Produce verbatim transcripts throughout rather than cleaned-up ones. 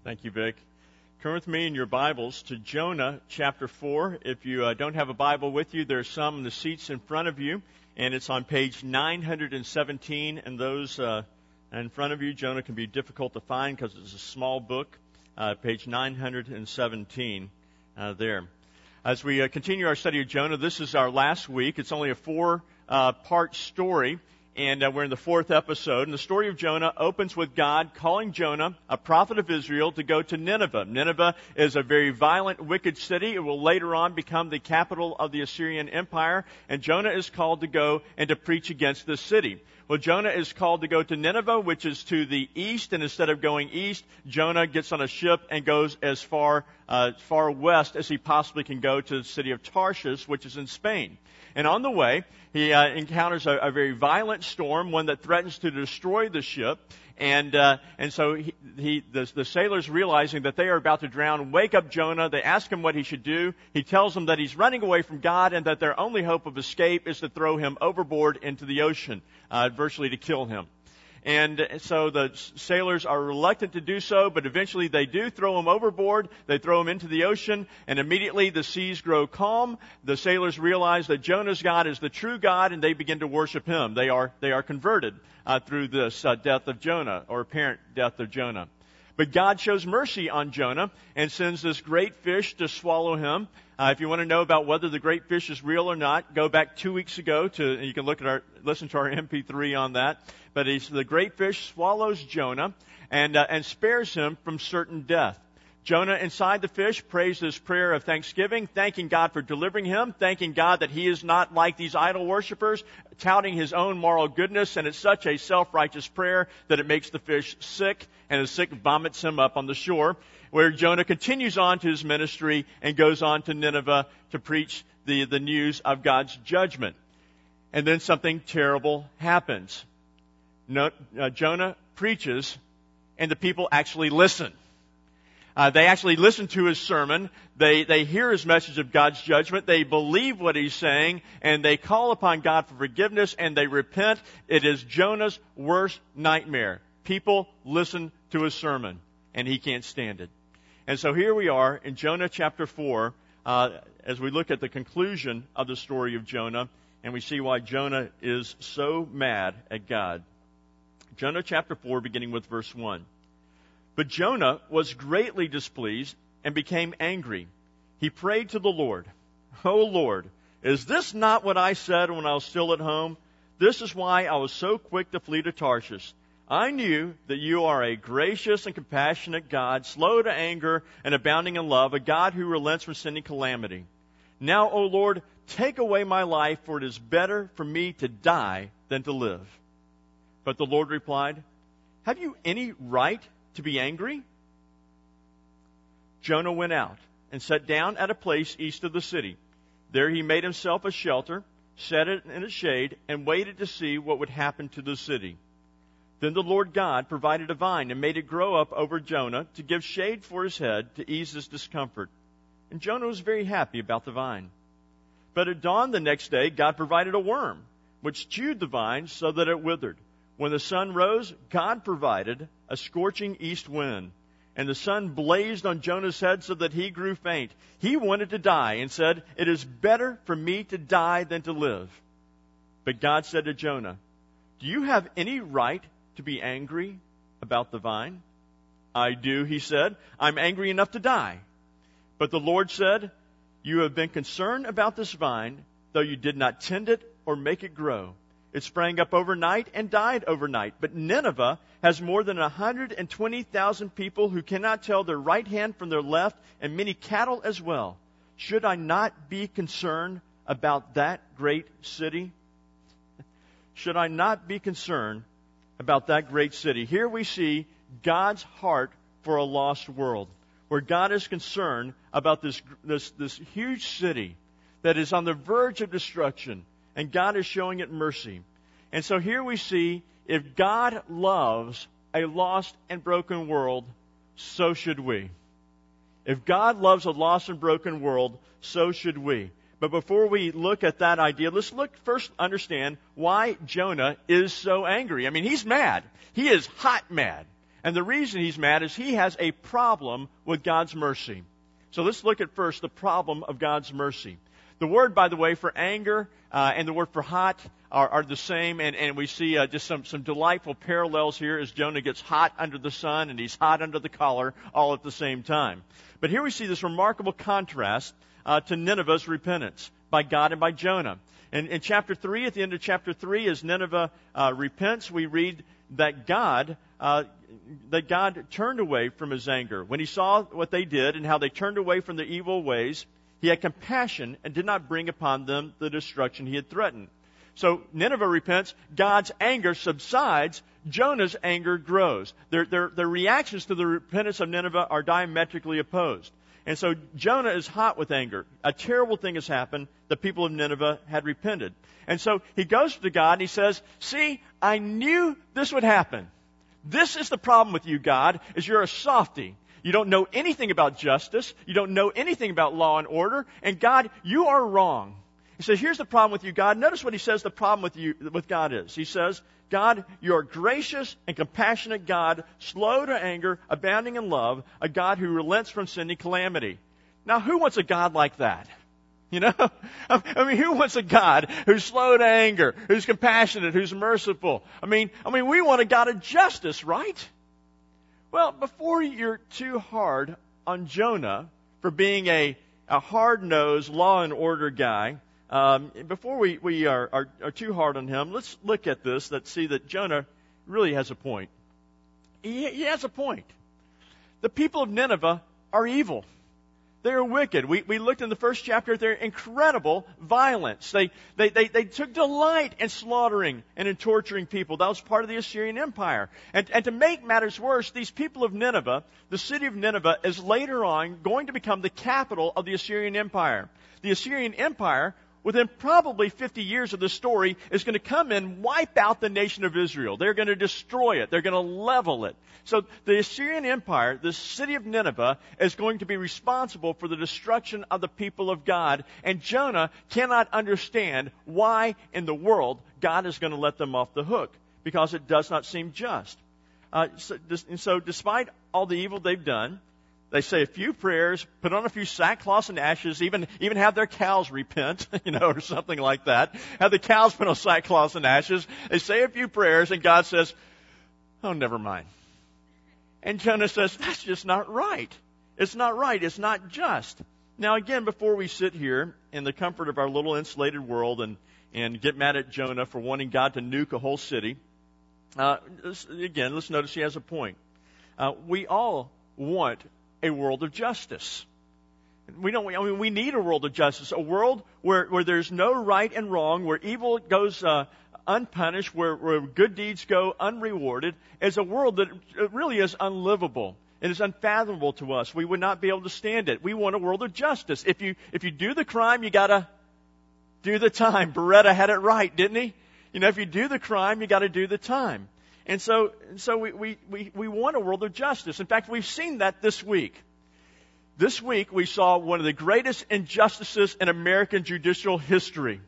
Thank you, Vic. Turn with me in your Bibles to Jonah chapter four. If you uh, don't have a Bible with you, there's some in the seats in front of you, and it's on page nine hundred seventeen. And those uh, in front of you, Jonah can be difficult to find because it's a small book, uh, page nine hundred seventeen uh, there. As we uh, continue our study of Jonah, this is our last week. It's only a four-part uh, story. And uh, we're in the fourth episode. And the story of Jonah opens with God calling Jonah, a prophet of Israel, to go to Nineveh. Nineveh is a very violent, wicked city. It will later on become the capital of the Assyrian Empire. And Jonah is called to go and to preach against this city. Well, Jonah is called to go to Nineveh, which is to the east. And instead of going east, Jonah gets on a ship and goes as far, uh, far west as he possibly can go to the city of Tarshish, which is in Spain. And on the way, he uh, encounters a, a very violent storm, one that threatens to destroy the ship. And uh, and so he, he the, the sailors, realizing that they are about to drown, wake up Jonah. They ask him what he should do. He tells them that he's running away from God and that their only hope of escape is to throw him overboard into the ocean, uh, virtually to kill him. And so the sailors are reluctant to do so, but eventually they do throw him overboard. They throw him into the ocean, and immediately the seas grow calm. The sailors realize that Jonah's God is the true God, and they begin to worship him. They are they are converted uh, through this uh, death of Jonah, or apparent death of Jonah. But God shows mercy on Jonah and sends this great fish to swallow him. Uh, if you want to know about whether the great fish is real or not, go back two weeks ago to, and you can look at our, listen to our M P three on that. But he's, the great fish swallows Jonah and, uh, and spares him from certain death. Jonah, inside the fish, prays this prayer of thanksgiving, thanking God for delivering him, thanking God that he is not like these idol worshipers, touting his own moral goodness, and it's such a self-righteous prayer that it makes the fish sick, and the sick vomits him up on the shore, where Jonah continues on to his ministry and goes on to Nineveh to preach the, the news of God's judgment. And then something terrible happens. No, uh, Jonah preaches, and the people actually listen. Uh, they actually listen to his sermon. They, they hear his message of God's judgment. They believe what he's saying, and they call upon God for forgiveness, and they repent. It is Jonah's worst nightmare. People listen to his sermon, and he can't stand it. And so here we are in Jonah chapter four, uh, as we look at the conclusion of the story of Jonah, and we see why Jonah is so mad at God. Jonah chapter four, beginning with verse one. But Jonah was greatly displeased and became angry. He prayed to the Lord, "O Lord, is this not what I said when I was still at home? This is why I was so quick to flee to Tarshish. I knew that you are a gracious and compassionate God, slow to anger and abounding in love, a God who relents from sending calamity. Now, O Lord, take away my life, for it is better for me to die than to live." But the Lord replied, "Have you any right to be angry?" Jonah went out and sat down at a place east of the city. There he made himself a shelter, set it in its shade, and waited to see what would happen to the city. Then the Lord God provided a vine and made it grow up over Jonah to give shade for his head to ease his discomfort. And Jonah was very happy about the vine. But at dawn the next day, God provided a worm, which chewed the vine so that it withered. When the sun rose, God provided a scorching east wind, and the sun blazed on Jonah's head so that he grew faint. He wanted to die and said, "It is better for me to die than to live." But God said to Jonah, "Do you have any right to be angry about the vine?" "I do," he said. "I'm angry enough to die." But the Lord said, "You have been concerned about this vine, though you did not tend it or make it grow. It sprang up overnight and died overnight. But Nineveh has more than one hundred twenty thousand people who cannot tell their right hand from their left, and many cattle as well. Should I not be concerned about that great city?" Should I not be concerned about that great city? Here we see God's heart for a lost world, where God is concerned about this, this, this huge city that is on the verge of destruction. And God is showing it mercy. And so here we see, if God loves a lost and broken world, so should we. If God loves a lost and broken world, so should we. But before we look at that idea, let's look first understand why Jonah is so angry. I mean, he's mad. He is hot mad. And the reason he's mad is he has a problem with God's mercy. So let's look at first the problem of God's mercy. The word, by the way, for anger uh, and the word for hot are, are the same, and, and we see uh, just some, some delightful parallels here as Jonah gets hot under the sun and he's hot under the collar all at the same time. But here we see this remarkable contrast uh, to Nineveh's repentance by God and by Jonah. And in chapter three, at the end of chapter three, as Nineveh uh, repents, we read that God uh, that God turned away from his anger. When he saw what they did and how they turned away from their evil ways, he had compassion and did not bring upon them the destruction he had threatened. So Nineveh repents, God's anger subsides, Jonah's anger grows. Their, their, their reactions to the repentance of Nineveh are diametrically opposed. And so Jonah is hot with anger. A terrible thing has happened. The people of Nineveh had repented. And so he goes to God and he says, see, I knew this would happen. This is the problem with you, God, is you're a softy. You don't know anything about justice. You don't know anything about law and order. And God, you are wrong. He says, here's the problem with you, God. Notice what he says the problem with you, with God is. He says, God, you're a gracious and compassionate God, slow to anger, abounding in love, a God who relents from sending calamity. Now, who wants a God like that? You know? I mean, who wants a God who's slow to anger, who's compassionate, who's merciful? I mean, I mean, we want a God of justice, right? Well, before you're too hard on Jonah for being a, a hard-nosed, law and order guy, um, before we, we are, are, are too hard on him, let's look at this. Let's see that Jonah really has a point. He, he has a point. The people of Nineveh are evil. They are wicked. We, we looked in the first chapter at their incredible violence. They, they, they, they took delight in slaughtering and in torturing people. That was part of the Assyrian Empire. And, and to make matters worse, these people of Nineveh, the city of Nineveh, is later on going to become the capital of the Assyrian Empire. The Assyrian Empire, within probably fifty years of this story, is going to come and wipe out the nation of Israel. They're going to destroy it. They're going to level it. So the Assyrian Empire, the city of Nineveh, is going to be responsible for the destruction of the people of God. And Jonah cannot understand why in the world God is going to let them off the hook, because it does not seem just. Uh, so, and so despite all the evil they've done, they say a few prayers, put on a few sackcloth and ashes, even even have their cows repent, you know, or something like that. Have the cows put on sackcloth and ashes. They say a few prayers, and God says, oh, never mind. And Jonah says, that's just not right. It's not right. It's not just. Now, again, before we sit here in the comfort of our little insulated world and, and get mad at Jonah for wanting God to nuke a whole city, uh, again, let's notice he has a point. Uh, we all want a world of justice. We don't. I mean, we need a world of justice, a world where, where there's no right and wrong, where evil goes uh, unpunished, where, where good deeds go unrewarded. Is a world that really is unlivable. It is unfathomable to us. We would not be able to stand it. We want a world of justice. If you if you do the crime, you gotta do the time. Beretta had it right, didn't he? You know, if you do the crime, you got to do the time. And so, so we, we, we, we want a world of justice. In fact, we've seen that this week. This week, we saw one of the greatest injustices in American judicial history.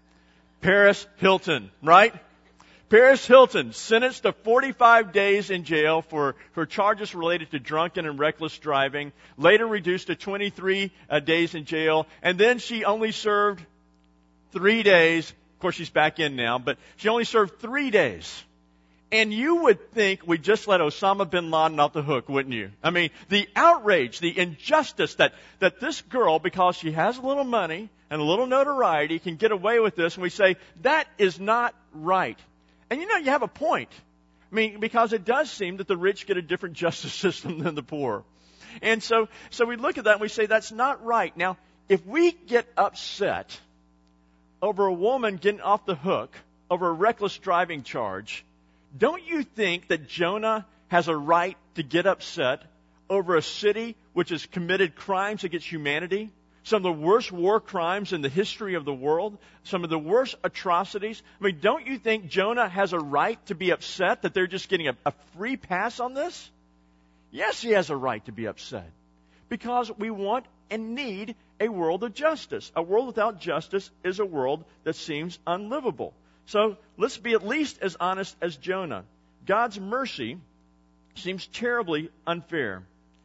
Paris Hilton, right? Paris Hilton, sentenced to forty-five days in jail for, for charges related to drunken and reckless driving, later reduced to twenty-three uh, days in jail, and then she only served three days. Of course, she's back in now, but she only served three days. And you would think we'd just let Osama bin Laden off the hook, wouldn't you? I mean, the outrage, the injustice that, that this girl, because she has a little money and a little notoriety, can get away with this. And we say, that is not right. And you know, you have a point. I mean, because it does seem that the rich get a different justice system than the poor. And so, so we look at that and we say, that's not right. Now, if we get upset over a woman getting off the hook over a reckless driving charge, don't you think that Jonah has a right to get upset over a city which has committed crimes against humanity? Some of the worst war crimes in the history of the world, some of the worst atrocities. I mean, don't you think Jonah has a right to be upset that they're just getting a, a free pass on this? Yes, he has a right to be upset, because we want and need a world of justice. A world without justice is a world that seems unlivable. So let's be at least as honest as Jonah. God's mercy seems terribly unfair.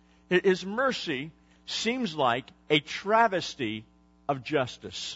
His mercy seems like a travesty of justice.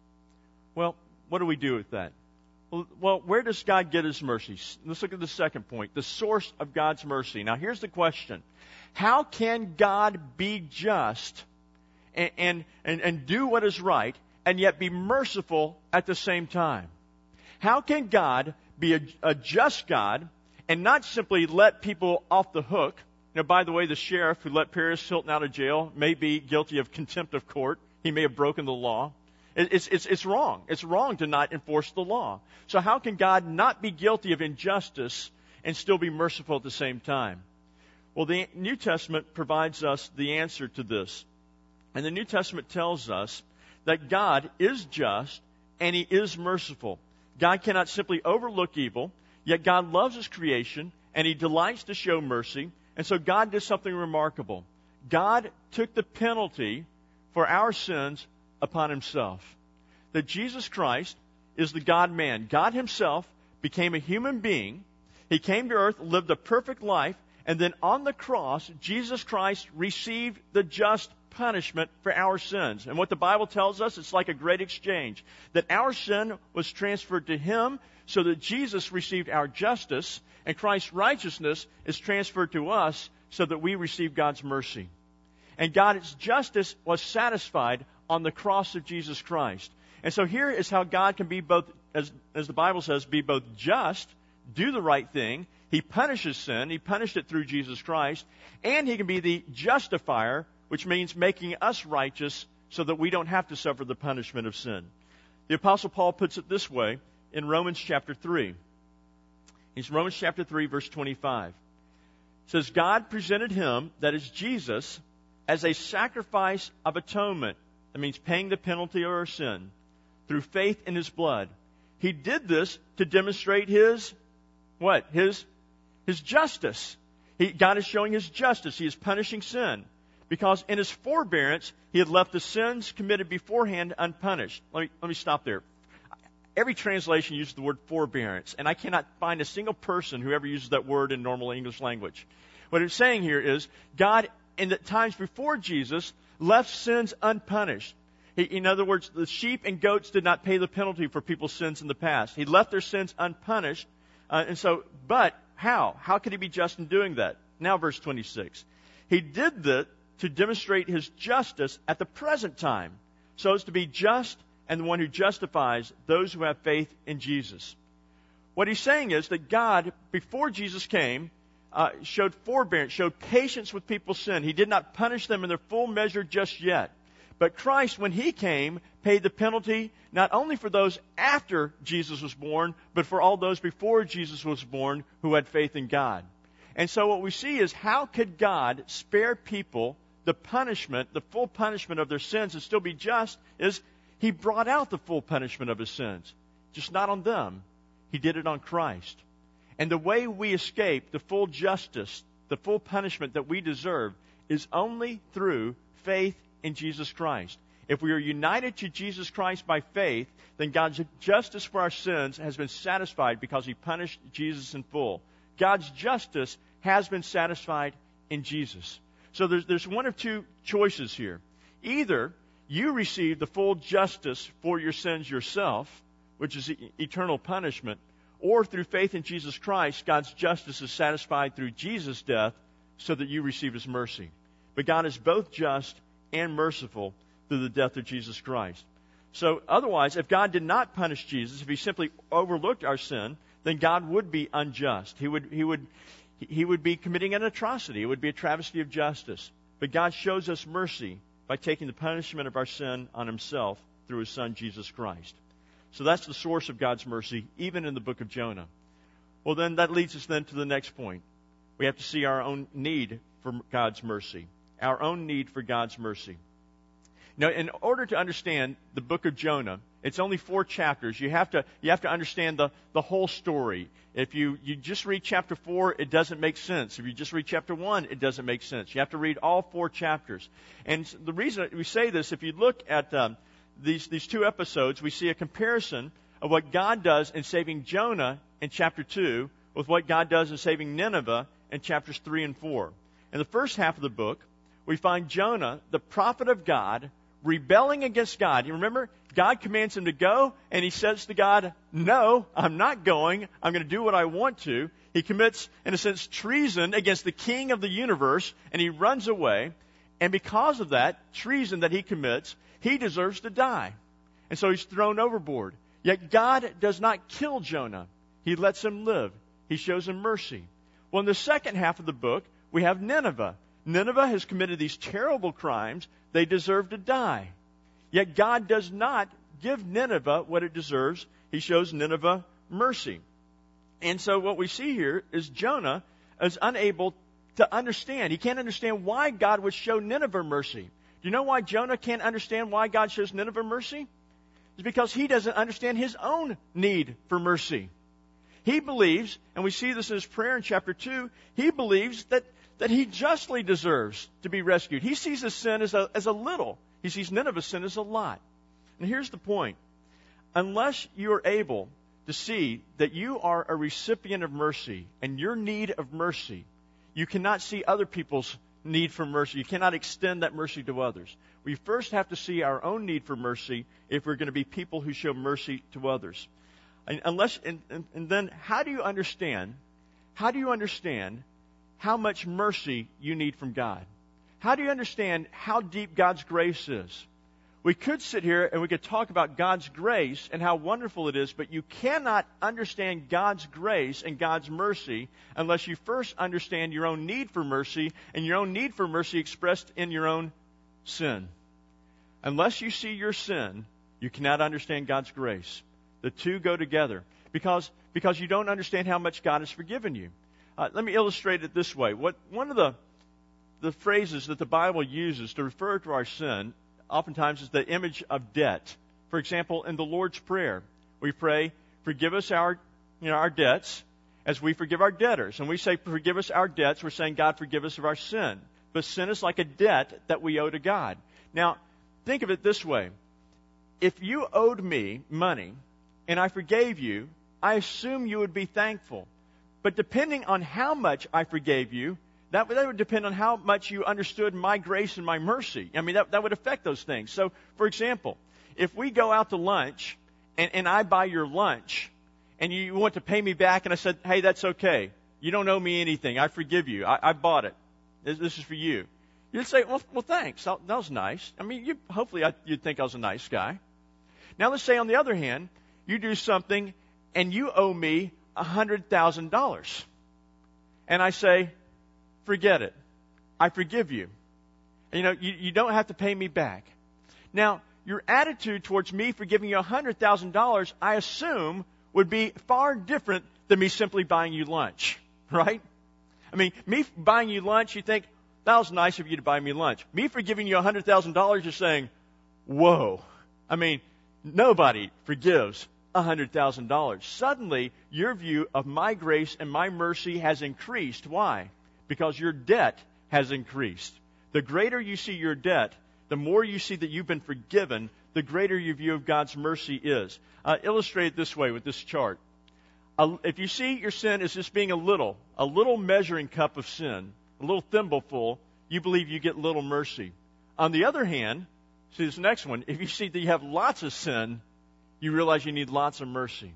Well, what do we do with that? Well, where does God get His mercy? Let's look at the second point, the source of God's mercy. Now, here's the question. How can God be just and, and, and, and do what is right and yet be merciful at the same time? How can God be a, a just God and not simply let people off the hook? Now, by the way, the sheriff who let Paris Hilton out of jail may be guilty of contempt of court. He may have broken the law. It's, it's, it's wrong. It's wrong to not enforce the law. So how can God not be guilty of injustice and still be merciful at the same time? Well, the New Testament provides us the answer to this. And the New Testament tells us that God is just and He is merciful. God cannot simply overlook evil, yet God loves His creation and He delights to show mercy. And so God did something remarkable. God took the penalty for our sins upon Himself. That Jesus Christ is the God-man. God Himself became a human being. He came to earth, lived a perfect life, and then on the cross, Jesus Christ received the just punishment for our sins. And what the Bible tells us, it's like a great exchange. That our sin was transferred to Him so that Jesus received our justice, and Christ's righteousness is transferred to us so that we receive God's mercy. And God's justice was satisfied on the cross of Jesus Christ. And so here is how God can be both, as, as the Bible says, be both just, do the right thing. He punishes sin. He punished it through Jesus Christ. And He can be the justifier, which means making us righteous so that we don't have to suffer the punishment of sin. The Apostle Paul puts it this way in Romans chapter three. It's Romans chapter three, verse twenty-five. It says, God presented Him, that is Jesus, as a sacrifice of atonement. That means paying the penalty of our sin through faith in His blood. He did this to demonstrate His, what? His, His justice. He, God is showing His justice. He is punishing sin. Because in His forbearance, He had left the sins committed beforehand unpunished. Let me, let me stop there. Every translation uses the word forbearance, and I cannot find a single person who ever uses that word in normal English language. What it's saying here is, God, in the times before Jesus, left sins unpunished. He, in other words, the sheep and goats did not pay the penalty for people's sins in the past. He left their sins unpunished. Uh, and so, but how? How could He be just in doing that? Now verse twenty-six. He did that to demonstrate His justice at the present time, so as to be just and the one who justifies those who have faith in Jesus. What He's saying is that God, before Jesus came, uh, showed forbearance, showed patience with people's sin. He did not punish them in their full measure just yet. But Christ, when He came, paid the penalty not only for those after Jesus was born, but for all those before Jesus was born who had faith in God. And so what we see is, how could God spare people the punishment, the full punishment of their sins and still be just? Is He brought out the full punishment of His sins. Just not on them. He did it on Christ. And the way we escape the full justice, the full punishment that we deserve, is only through faith in Jesus Christ. If we are united to Jesus Christ by faith, then God's justice for our sins has been satisfied because He punished Jesus in full. God's justice has been satisfied in Jesus. So there's, there's one of two choices here. Either you receive the full justice for your sins yourself, which is e- eternal punishment, or through faith in Jesus Christ, God's justice is satisfied through Jesus' death so that you receive His mercy. But God is both just and merciful through the death of Jesus Christ. So otherwise, if God did not punish Jesus, if He simply overlooked our sin, then God would be unjust. He would, he would, he would be committing an atrocity. It would be a travesty of justice. But God shows us mercy by taking the punishment of our sin on Himself through His Son, Jesus Christ. So that's the source of God's mercy, even in the book of Jonah. Well, then that leads us then to the next point. We have to see our own need for God's mercy. Our own need for God's mercy. Now, in order to understand the book of Jonah, it's only four chapters. You have to, you have to understand the, the whole story. If you, you just read chapter four, it doesn't make sense. If you just read chapter one, it doesn't make sense. You have to read all four chapters. And the reason we say this, if you look at um, these, these two episodes, we see a comparison of what God does in saving Jonah in chapter two with what God does in saving Nineveh in chapters three and four. In the first half of the book, we find Jonah, the prophet of God, rebelling against God. You remember, God commands him to go, and he says to God, no, I'm not going. I'm going to do what I want to. He commits, in a sense, treason against the king of the universe, and he runs away. And because of that treason that he commits, he deserves to die. And so he's thrown overboard. Yet God does not kill Jonah. He lets him live. He shows him mercy. Well, in the second half of the book, we have Nineveh. Nineveh has committed these terrible crimes. They deserve to die. Yet God does not give Nineveh what it deserves. He shows Nineveh mercy. And so what we see here is Jonah is unable to understand. He can't understand why God would show Nineveh mercy. Do you know why Jonah can't understand why God shows Nineveh mercy? It's because he doesn't understand his own need for mercy. He believes, and we see this in his prayer in chapter two, he believes that, that he justly deserves to be rescued. He sees his sin as a, as a little. He sees Nineveh's sin as a lot. And here's the point. Unless you are able to see that you are a recipient of mercy and your need of mercy, you cannot see other people's need for mercy. You cannot extend that mercy to others. We first have to see our own need for mercy if we're going to be people who show mercy to others. And unless, and, and, and then how do you understand, how do you understand how much mercy you need from God? How do you understand how deep God's grace is? We could sit here and we could talk about God's grace and how wonderful it is, but you cannot understand God's grace and God's mercy unless you first understand your own need for mercy and your own need for mercy expressed in your own sin. Unless you see your sin, you cannot understand God's grace. The two go together because, because you don't understand how much God has forgiven you. Uh, let me illustrate it this way. What, one of the, the phrases that the Bible uses to refer to our sin oftentimes is the image of debt. For example, in the Lord's Prayer, we pray, forgive us our, you know, our debts as we forgive our debtors. And we say, forgive us our debts. We're saying, God, forgive us of our sin. But sin is like a debt that we owe to God. Now, think of it this way. If you owed me money and I forgave you, I assume you would be thankful. But depending on how much I forgave you, That, that would depend on how much you understood my grace and my mercy. I mean, that, that would affect those things. So, for example, if we go out to lunch and, and I buy your lunch and you want to pay me back and I said, hey, that's okay. You don't owe me anything. I forgive you. I, I bought it. This, this is for you. You'd say, well, well thanks. That was nice. I mean, you, hopefully I, you'd think I was a nice guy. Now, let's say, on the other hand, you do something and you owe me one hundred thousand dollars. And I say, forget it. I forgive you. You know, you, you don't have to pay me back. Now, your attitude towards me forgiving you one hundred thousand dollars, I assume, would be far different than me simply buying you lunch, right? I mean, me buying you lunch, you think, that was nice of you to buy me lunch. Me forgiving you one hundred thousand dollars, you're saying, whoa. I mean, nobody forgives one hundred thousand dollars. Suddenly, your view of my grace and my mercy has increased. Why? Because your debt has increased. The greater you see your debt, the more you see that you've been forgiven, the greater your view of God's mercy is. Uh, illustrate it this way with this chart. Uh, if you see your sin as just being a little, a little measuring cup of sin, a little thimbleful, you believe you get little mercy. On the other hand, see this next one, if you see that you have lots of sin, you realize you need lots of mercy.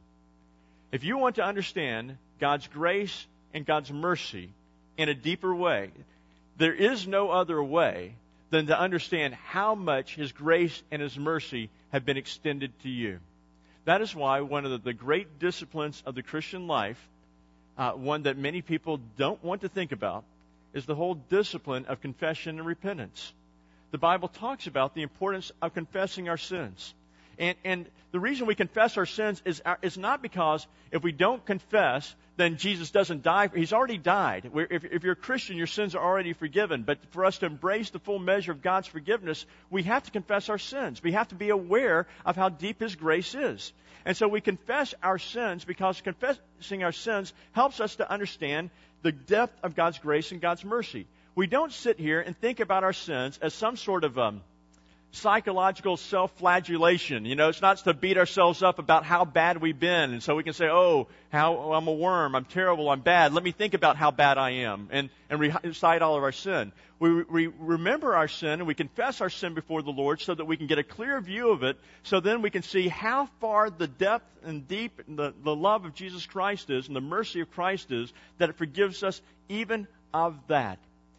If you want to understand God's grace and God's mercy in a deeper way, there is no other way than to understand how much His grace and His mercy have been extended to you. That is why one of the, the great disciplines of the Christian life, uh, one that many people don't want to think about, is the whole discipline of confession and repentance. The Bible talks about the importance of confessing our sins. And, and the reason we confess our sins is, is not because if we don't confess, then Jesus doesn't die. He's already died. We're, if, if you're a Christian, your sins are already forgiven. But for us to embrace the full measure of God's forgiveness, we have to confess our sins. We have to be aware of how deep His grace is. And so we confess our sins because confessing our sins helps us to understand the depth of God's grace and God's mercy. We don't sit here and think about our sins as some sort of um, psychological self-flagellation. You know, it's not to beat ourselves up about how bad we've been. And so we can say, oh, how I'm a worm, I'm terrible, I'm bad. Let me think about how bad I am and, and recite all of our sin. We, we remember our sin and we confess our sin before the Lord so that we can get a clear view of it. So then we can see how far the depth and deep the, the love of Jesus Christ is and the mercy of Christ is, that it forgives us even of that.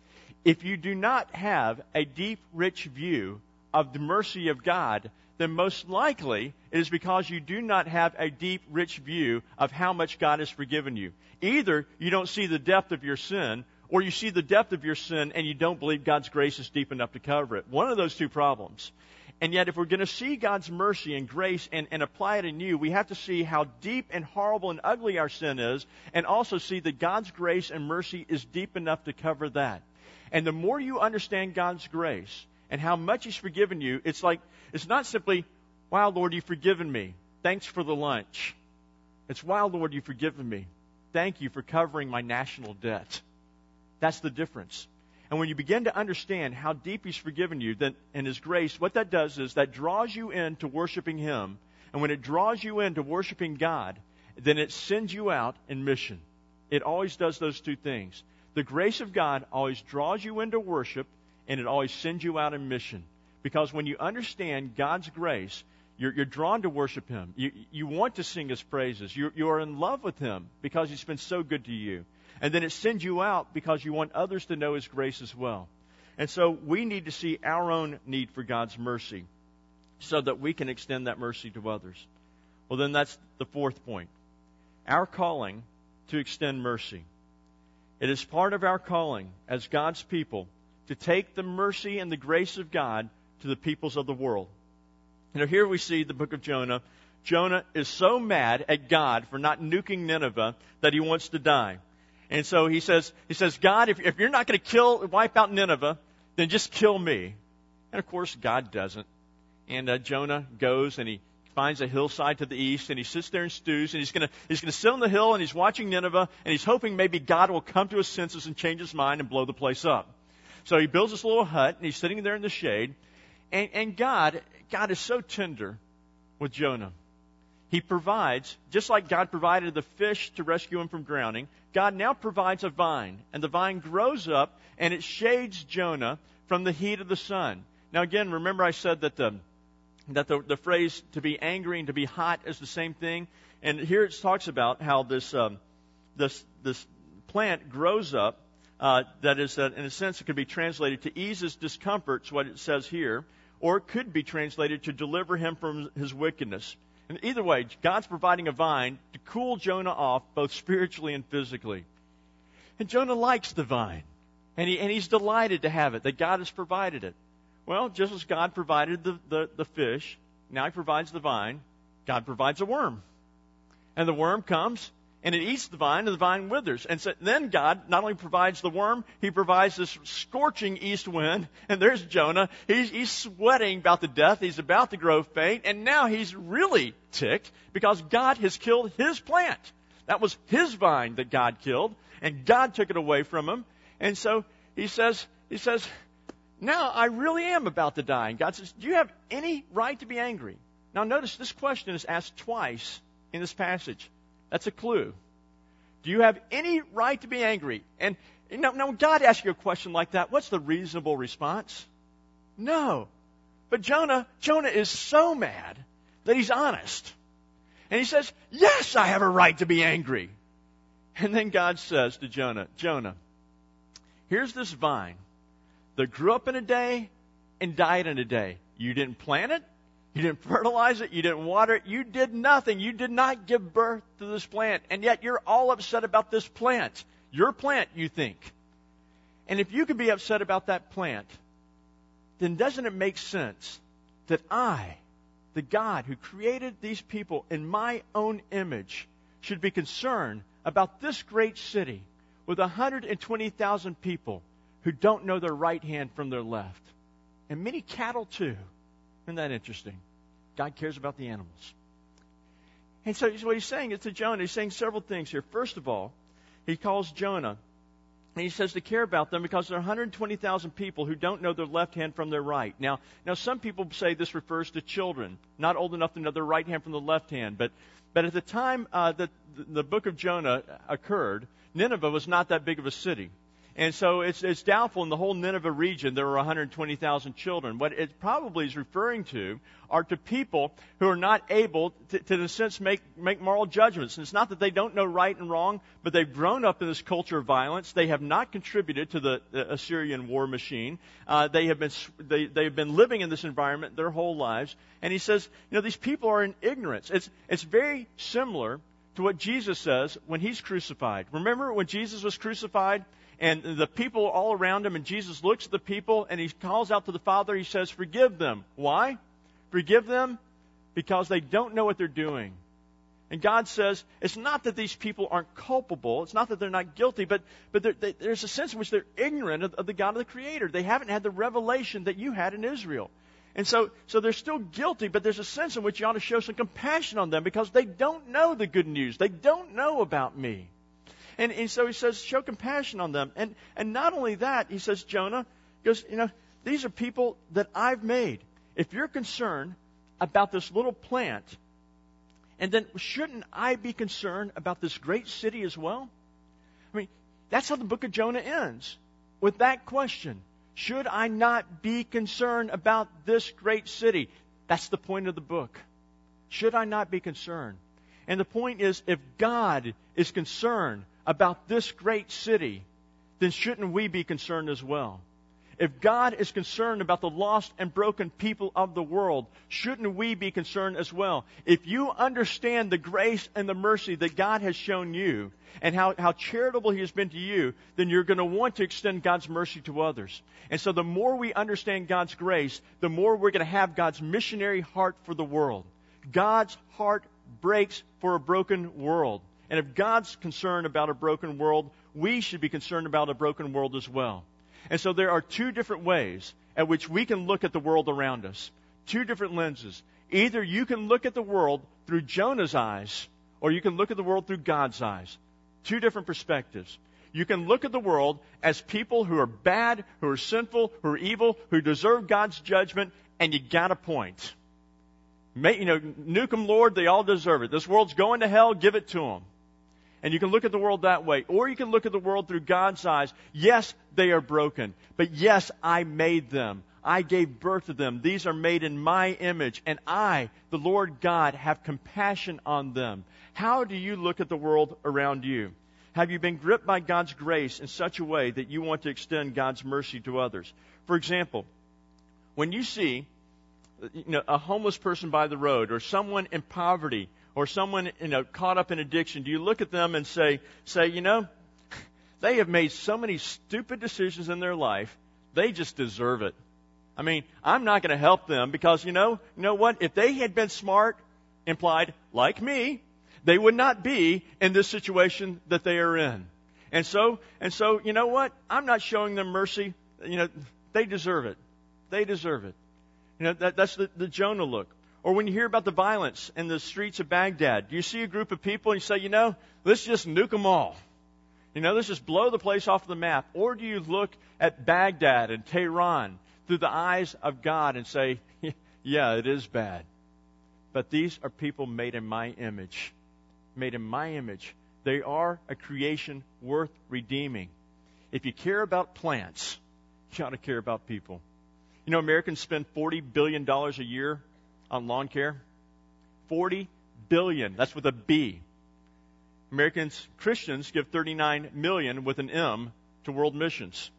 If you do not have a deep, rich view of the mercy of God, then most likely it is because you do not have a deep, rich view of how much God has forgiven you. Either you don't see the depth of your sin, or you see the depth of your sin and you don't believe God's grace is deep enough to cover it. One of those two problems. And yet if we're going to see God's mercy and grace and, and apply it anew, we have to see how deep and horrible and ugly our sin is, and also see that God's grace and mercy is deep enough to cover that. And the more you understand God's grace and how much He's forgiven you, it's like, it's not simply, wow, Lord, you've forgiven me. Thanks for the lunch. It's, wow, Lord, you've forgiven me. Thank you for covering my national debt. That's the difference. And when you begin to understand how deep He's forgiven you then, and His grace, what that does is that draws you into worshiping Him. And when it draws you into worshiping God, then it sends you out in mission. It always does those two things. The grace of God always draws you into worship, and it always sends you out in mission. Because when you understand God's grace, you're, you're drawn to worship Him. You, you want to sing His praises. You're, you are in love with Him because He's been so good to you. And then it sends you out because you want others to know His grace as well. And so we need to see our own need for God's mercy so that we can extend that mercy to others. Well, then that's the fourth point. Our calling to extend mercy. It is part of our calling as God's people to take the mercy and the grace of God to the peoples of the world. You know, here we see the book of Jonah. Jonah is so mad at God for not nuking Nineveh that he wants to die. And so he says, he says, God, if, if you're not going to kill, wipe out Nineveh, then just kill me. And of course, God doesn't. And uh, Jonah goes and he finds a hillside to the east, and he sits there and stews, and he's going to he's going to sit on the hill, and he's watching Nineveh, and he's hoping maybe God will come to his senses and change his mind and blow the place up. So he builds this little hut, and he's sitting there in the shade, and, and God, God is so tender with Jonah. He provides, just like God provided the fish to rescue him from drowning, God now provides a vine, and the vine grows up, and it shades Jonah from the heat of the sun. Now again, remember I said that the that the, the phrase to be angry and to be hot is the same thing. And here it talks about how this um, this this plant grows up. Uh, that is, uh, in a sense, it could be translated to ease his discomfort, is what it says here, or it could be translated to deliver him from his wickedness. And either way, God's providing a vine to cool Jonah off, both spiritually and physically. And Jonah likes the vine, and he and he's delighted to have it, that God has provided it. Well, just as God provided the, the, the fish, now He provides the vine, God provides a worm. And the worm comes, and it eats the vine, and the vine withers. And so then God not only provides the worm, He provides this scorching east wind, and there's Jonah. He's, he's sweating about the death. He's about to grow faint, and now he's really ticked because God has killed his plant. That was his vine that God killed, and God took it away from him. And so he says, he says, now I really am about to die. And God says, do you have any right to be angry? Now notice this question is asked twice in this passage. That's a clue. Do you have any right to be angry? And you know, now when God asks you a question like that, what's the reasonable response? No. But Jonah, Jonah is so mad that he's honest. And he says, yes, I have a right to be angry. And then God says to Jonah, Jonah, here's this vine that grew up in a day and died in a day. You didn't plant it. You didn't fertilize it. You didn't water it. You did nothing. You did not give birth to this plant. And yet you're all upset about this plant. Your plant, you think. And if you could be upset about that plant, then doesn't it make sense that I, the God who created these people in my own image, should be concerned about this great city with one hundred twenty thousand people who don't know their right hand from their left. And many cattle too. Isn't that interesting? God cares about the animals. And so what he's saying is to Jonah, he's saying several things here. First of all, he calls Jonah And he says to care about them because there are one hundred twenty thousand people who don't know their left hand from their right. Now, now some people say this refers to children, not old enough to know their right hand from the left hand. But, but at the time uh, that the book of Jonah occurred, Nineveh was not that big of a city. And so it's, it's doubtful in the whole Nineveh region there were one hundred twenty thousand children. What it probably is referring to are to people who are not able to, to in a sense, make, make moral judgments. And it's not that they don't know right and wrong, but they've grown up in this culture of violence. They have not contributed to the, the Assyrian war machine. Uh, they have been they, they've been living in this environment their whole lives. And he says, you know, these people are in ignorance. It's it's very similar to what Jesus says when he's crucified. Remember when Jesus was crucified? And the people all around him, and Jesus looks at the people, and he calls out to the Father. He says, forgive them. Why? Forgive them because they don't know what they're doing. And God says, it's not that these people aren't culpable. It's not that they're not guilty, but, but they, there's a sense in which they're ignorant of, of the God of the Creator. They haven't had the revelation that you had in Israel. And so, so they're still guilty, but there's a sense in which you ought to show some compassion on them because they don't know the good news. They don't know about me. And, and so he says, show compassion on them. And, and not only that, he says, Jonah, goes, you know, these are people that I've made. If you're concerned about this little plant, and then shouldn't I be concerned about this great city as well? I mean, that's how the book of Jonah ends, with that question. Should I not be concerned about this great city? That's the point of the book. Should I not be concerned? And the point is, if God is concerned about this great city, then shouldn't we be concerned as well? If God is concerned about the lost and broken people of the world, shouldn't we be concerned as well? If you understand the grace and the mercy that God has shown you and how, how charitable He has been to you, then you're going to want to extend God's mercy to others. And so the more we understand God's grace, the more we're going to have God's missionary heart for the world. God's heart breaks for a broken world. And if God's concerned about a broken world, we should be concerned about a broken world as well. And so there are two different ways at which we can look at the world around us. Two different lenses. Either you can look at the world through Jonah's eyes, or you can look at the world through God's eyes. Two different perspectives. You can look at the world as people who are bad, who are sinful, who are evil, who deserve God's judgment, and you got a point. May, you know, nuke them, Lord, they all deserve it. This world's going to hell, give it to them. And you can look at the world that way. Or you can look at the world through God's eyes. Yes, they are broken. But yes, I made them. I gave birth to them. These are made in my image. And I, the Lord God, have compassion on them. How do you look at the world around you? Have you been gripped by God's grace in such a way that you want to extend God's mercy to others? For example, when you see you know, a homeless person by the road, or someone in poverty, or someone you know caught up in addiction, do you look at them and say, say, you know, they have made so many stupid decisions in their life, they just deserve it. I mean, I'm not going to help them because, you know, you know what? If they had been smart, implied, like me, they would not be in this situation that they are in. And so, and so, you know what? I'm not showing them mercy. You know, they deserve it. They deserve it. You know, that, that's the, the Jonah look. Or when you hear about the violence in the streets of Baghdad, do you see a group of people and you say, you know, let's just nuke them all. You know, let's just blow the place off the map. Or do you look at Baghdad and Tehran through the eyes of God and say, yeah, it is bad. But these are people made in my image. Made in my image. They are a creation worth redeeming. If you care about plants, you ought to care about people. You know, Americans spend forty billion dollars a year on lawn care. forty billion dollars. That's with a B. Americans, Christians, give thirty-nine million dollars with an M to world missions.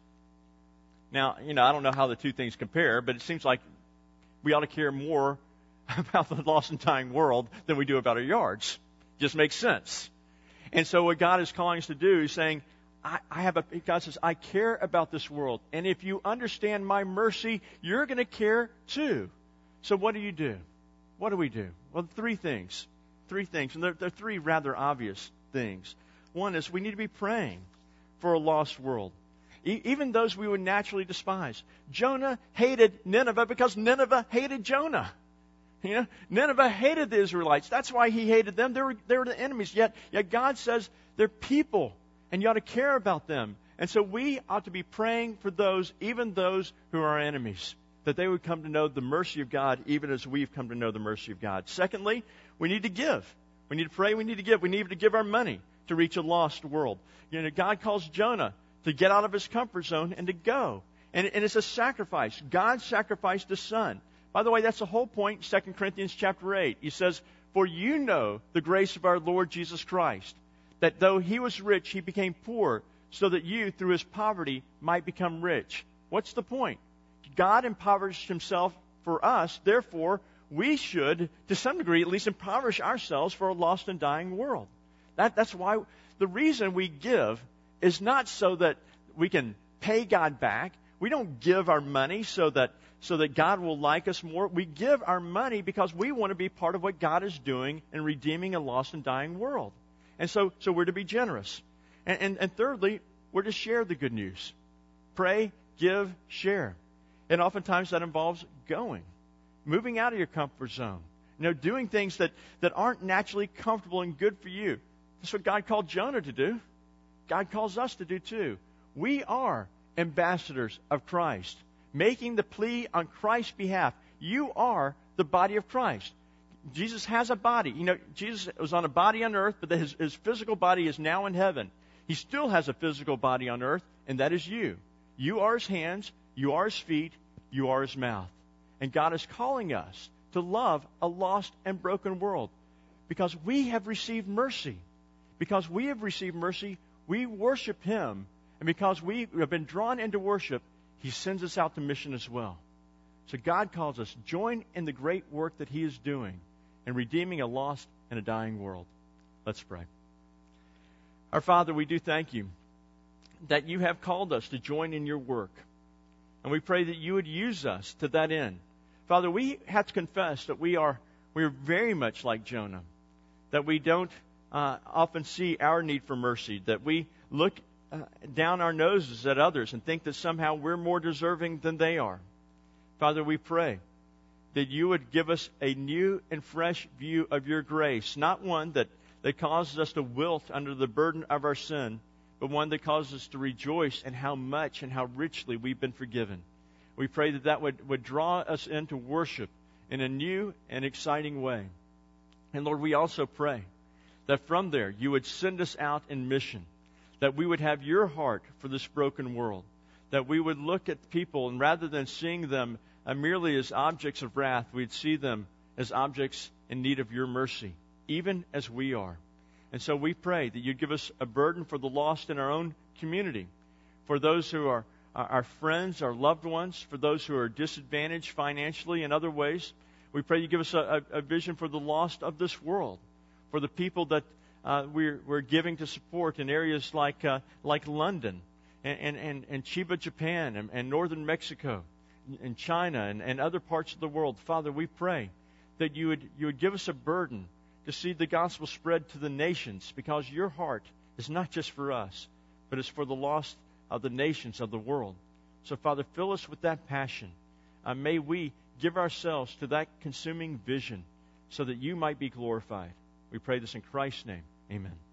Now, you know, I don't know how the two things compare, but it seems like we ought to care more about the lost and dying world than we do about our yards. Just makes sense. And so what God is calling us to do is saying, I, I have a, God says, I care about this world. And if you understand my mercy, you're going to care too. So what do you do? What do we do? Well, three things. Three things. And they're, they're three rather obvious things. One is we need to be praying for a lost world. E- even those we would naturally despise. Jonah hated Nineveh because Nineveh hated Jonah. You know, Nineveh hated the Israelites. That's why he hated them. They were, they were the enemies. Yet, yet God says they're people, and you ought to care about them. And so we ought to be praying for those, even those who are our enemies, that they would come to know the mercy of God even as we've come to know the mercy of God. Secondly, we need to give. We need to pray. We need to give. We need to give our money to reach a lost world. You know, God calls Jonah to get out of his comfort zone and to go. And, and it's a sacrifice. God sacrificed His Son. By the way, that's the whole point, Second Corinthians chapter eight. He says, "For you know the grace of our Lord Jesus Christ, that though He was rich, He became poor, so that you, through His poverty, might become rich." What's the point? God impoverished Himself for us. Therefore, we should, to some degree, at least impoverish ourselves for a lost and dying world. That, that's why the reason we give is not so that we can pay God back. We don't give our money so that so that God will like us more. We give our money because we want to be part of what God is doing in redeeming a lost and dying world. And so, so we're to be generous. And, and, and thirdly, we're to share the good news. Pray, give, share. And oftentimes that involves going, moving out of your comfort zone. You know, doing things that, that aren't naturally comfortable and good for you. That's what God called Jonah to do. God calls us to do too. We are ambassadors of Christ, making the plea on Christ's behalf. You are the body of Christ. Jesus has a body. You know, Jesus was on a body on earth, but his, his physical body is now in heaven. He still has a physical body on earth, and that is you. You are His hands, you are His feet, you are His mouth. And God is calling us to love a lost and broken world because we have received mercy. Because we have received mercy, we worship Him. And because we have been drawn into worship, He sends us out to mission as well. So God calls us, join in the great work that He is doing in redeeming a lost and a dying world. Let's pray. Our Father, we do thank You that You have called us to join in Your work. And we pray that You would use us to that end. Father, we have to confess that we are we are very much like Jonah, that we don't uh, often see our need for mercy, that we look uh, down our noses at others and think that somehow we're more deserving than they are. Father, we pray that You would give us a new and fresh view of Your grace, not one that, that causes us to wilt under the burden of our sin, but one that causes us to rejoice in how much and how richly we've been forgiven. We pray that that would, would draw us into worship in a new and exciting way. And Lord, we also pray that from there You would send us out in mission, that we would have Your heart for this broken world, that we would look at people and rather than seeing them uh, merely as objects of wrath, we'd see them as objects in need of Your mercy, even as we are. And so we pray that You'd give us a burden for the lost in our own community, for those who are our friends, our loved ones, for those who are disadvantaged financially in other ways. We pray You give us a, a vision for the lost of this world, for the people that uh, we're, we're giving to support in areas like uh, like London and, and, and, and Chiba, Japan, and, and northern Mexico, and China, and, and other parts of the world. Father, we pray that you would you would give us a burden to see the gospel spread to the nations, because Your heart is not just for us, but it's for the lost of the nations of the world. So, Father, fill us with that passion. Uh, may we give ourselves to that consuming vision so that You might be glorified. We pray this in Christ's name. Amen.